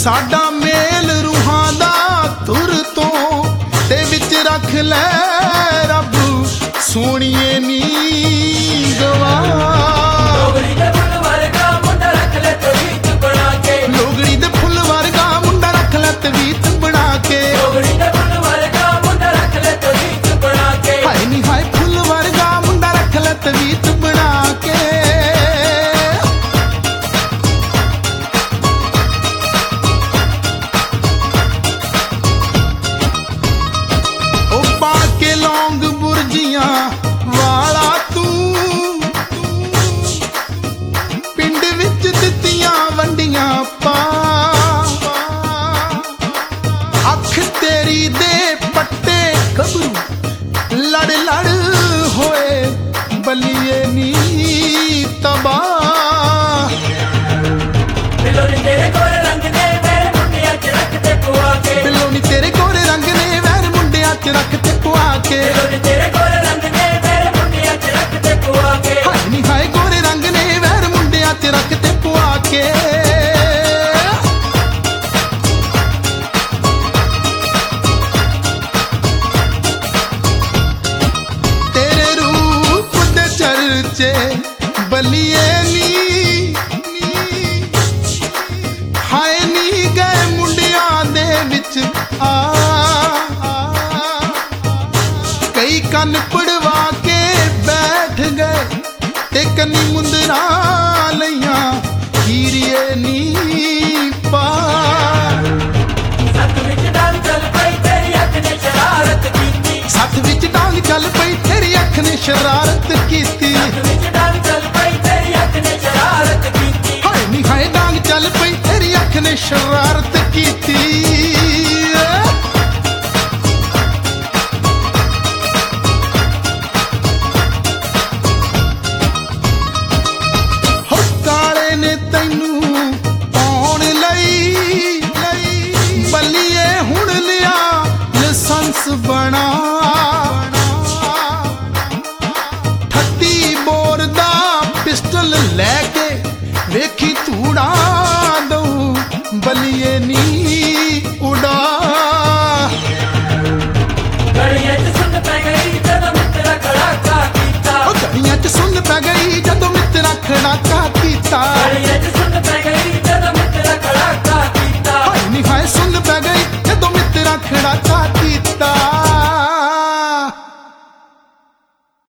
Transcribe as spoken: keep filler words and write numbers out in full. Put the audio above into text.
ਸਾਡਾ ਮੇਲ ਰੂਹਾਂ ਦਾ ਤੁਰ ਤੋਂ ਤੇ ਵਿੱਚ ਰੱਖ ਲੈ ਰੱਬ ਸੋਹਣੀਏ ਨੀ ਗਵਾ। ਲੋਗੜੀ ਦੇ ਫੁੱਲ ਵਰਗਾ ਮੁੰਡਾ ਰੱਖ ਲੈ ਤਵੀਤ ਬਣਾ ਕੇ, ਲੋਗੜੀ ਦੇ ਫੁੱਲ ਵਰਗਾ ਮੁੰਡਾ ਰੱਖ ਲੈ ਤਵੀਤ ਬਣਾ ਕੇ, ਲੋਗੜੀ ਦੇ ਫੁੱਲ ਵਰਗਾ ਮੁੰਡਾ ਰੱਖ ਲੈ ਤਵੀਤ ਬਣਾ ਕੇ। ਹਾਏ ਨੀ ਹਾਏ ਫੁੱਲ ਵਰਗਾ ਮੁੰਡਾ ਰੱਖ ਲੈ ਤਵੀਤ ਬਣਾ ਕੇ। ਉਹ ਪਾ ਕੇ ਲੌਂਗ ਬੁਰਜੀਆਂ ਵਾਲਾ ਤੂੰ ਪਿੰਡ ਵਿੱਚ ਦਿੱਤੀਆਂ ਵੰਡੀਆਂ ਪਾ। ਅੱਖ ਤੇਰੀ ਦੇ ਪੱਟੇ ਗੱਭਰੂ ਲੜ ਲੜ ਹੋਏ ਬੱਲੀਏ ਨੀ ਤਬਾਹ। ਬਿੱਲੋ ਨੀ ਤੇਰੇ ਗੋਰੇ ਰੰਗ ਨੇ ਵੈਰ ਮੁੰਡਿਆਂ ਚ ਰੱਖ ਤੇ ਪੁਆ ਕੇ, ਬਿੱਲੋ ਨੀ ਤੇਰੇ ਗੋਰੇ ਰੰਗ ਨੇ ਵੈਰ ਮੁੰਡਿਆਂ ਚ ਰੱਖ ਤੇ ਪੁਆ ਕੇ। ਬਿੱਲੋ ਨੀ ਤੇਰੇ ਗੋਰੇ ਰੰਗ ਨੇ ਵੈਰ ਮੁੰਡਿਆਂ ਚ ਰੱਖ ਤੇ ਪੁਆ ਕੇ। ਹਾਏ ਨੀ ਹਾਏ ਗੋਰੇ ਰੰਗ ਨੇ ਵੈਰ ਮੁੰਡਿਆਂ ਚ ਰੱਖ ਤੇ ਪੁਆ ਕੇ। ਤੇਰੇ ਰੂਪ ਦੇ ਚਰਚੇ ਬੱਲੀਏ ਨੀ ਹਾਏ ਨੀ ਗਏ ਮੁੰਡਿਆਂ ਦੇ ਵਿੱਚ ਆ। ਕਈ ਕੰਨ ਪੜਵਾ ਕੇ ਬੈਠ ਗਏ ਤੇ ਕੰਨੀ ਮੁੰਦਰਾਂ ਲਈਆਂ ਹੀਰੀਏ ਨੀ ਪਾ। ਸੱਤ ਵਿੱਚ ਡਾਲ ਚੱਲ ਪਈ ਤੇਰੀ ਅੱਖ ਨੇ ਸ਼ਰਾਰਤ ਕੀਤੀ, ਸੱਥ ਵਿੱਚ ਡਾਂਗ ਚੱਲ ਪਈ ਤੇਰੀ ਅੱਖ ਨੇ ਸ਼ਰਾਰਤ ਕੀਤੀ। ਸੱਤ ਵਿੱਚ ਡਾਲ ਚੱਲ ਪਈ ਤੇਰੀ ਅੱਖ ਨੇ ਸ਼ਰਾਰਤ ਕੀਤੀ। ਹਾਏ ਨੀ ਹਾਏ ਡਾਂਗ ਚੱਲ ਪਈ ਤੇਰੀ ਅੱਖ ਨੇ ਸ਼ਰਾਰਤ ਕੀਤੀ। ਹੋ ਕਾਲੇ ਨੇ ਤੈਨੂੰ ਪਾਉਣ ਲਈ ਬੱਲੀਏ ਹੁਣ ਲਿਆ ਲਾਇਸੈਂਸ ਬਣਾ। ਠੱਤੀ ਬੋਰ ਦਾ ਪਿਸਟਲ ਲੈ ਕੇ ਵੇਖੀ ਧੂੜਾ ਦਊ ਬੱਲੀਏ ਨੀ ਉਡਾ। ਗਲੀਆਂ ਚ ਸੁੰਨ ਪੈ ਗਈ ਜਦੋਂ ਮਿੱਤਰਾ ਖੜਾਕਾ ਕੀਤਾ, ਉਹ ਗਲੀਆਂ ਚ ਸੁੰਨ ਪੈ ਗਈ ਜਦੋਂ ਮਿੱਤਰਾ ਖੜਾਕਾ ਕੀਤਾ। ਗਲੀਆਂ ਚ ਸੁੰਨ ਪੈ ਗਈ ਜਦੋਂ ਮਿੱਤਰਾ ਖੜਾਕਾ ਕੀਤਾ। ਹਾਏ ਨੀ ਹਾਏ ਸੁੰਨ ਪੈ ਗਈ ਜਦੋਂ ਮਿੱਤਰਾ ਖੜਾਕਾ